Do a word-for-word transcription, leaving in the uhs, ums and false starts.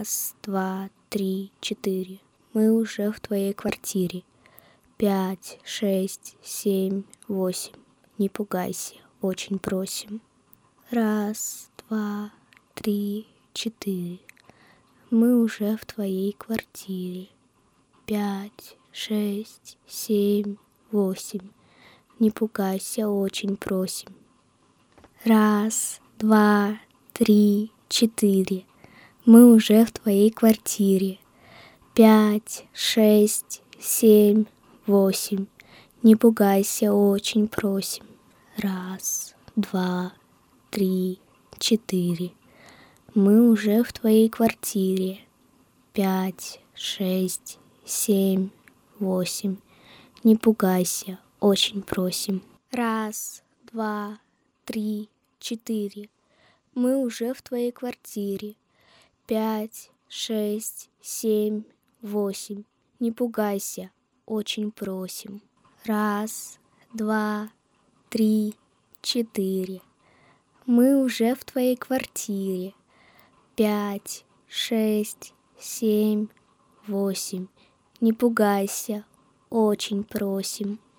Раз, два, три, четыре. Мы уже в твоей квартире. Пять, шесть, семь, восемь. Не пугайся, очень просим. Раз, два, три, четыре. Мы уже в твоей квартире. Пять, шесть, семь, восемь. Не пугайся, очень просим. Раз, два, три, четыре. Мы уже в твоей квартире. Пять, шесть, семь, восемь. Не пугайся, очень просим. Раз, два, три, четыре. Мы уже в твоей квартире. Пять, шесть, семь, восемь. Не пугайся, очень просим. Раз, два, три, четыре. Мы уже в твоей квартире. Пять, шесть, семь, восемь. Не пугайся, очень просим. Раз, два, три, четыре. Мы уже в твоей квартире. Пять, шесть, семь, восемь. Не пугайся, очень просим.